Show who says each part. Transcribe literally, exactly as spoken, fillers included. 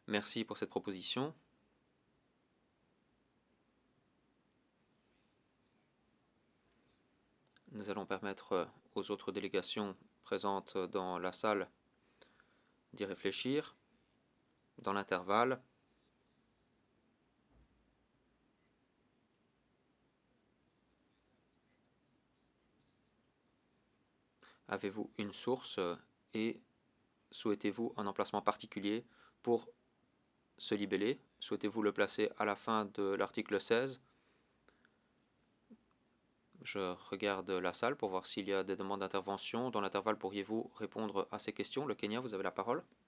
Speaker 1: Merci pour cette proposition. Nous allons permettre aux autres délégations présentes dans la salle d'y réfléchir. Dans l'intervalle, avez-vous une source et souhaitez-vous un emplacement particulier pour ce libellé? Souhaitez-vous le placer à la fin de l'article seize? Je regarde la salle pour voir s'il y a des demandes d'intervention. Dans l'intervalle, pourriez-vous répondre à ces questions? Le Kenya, vous avez la parole.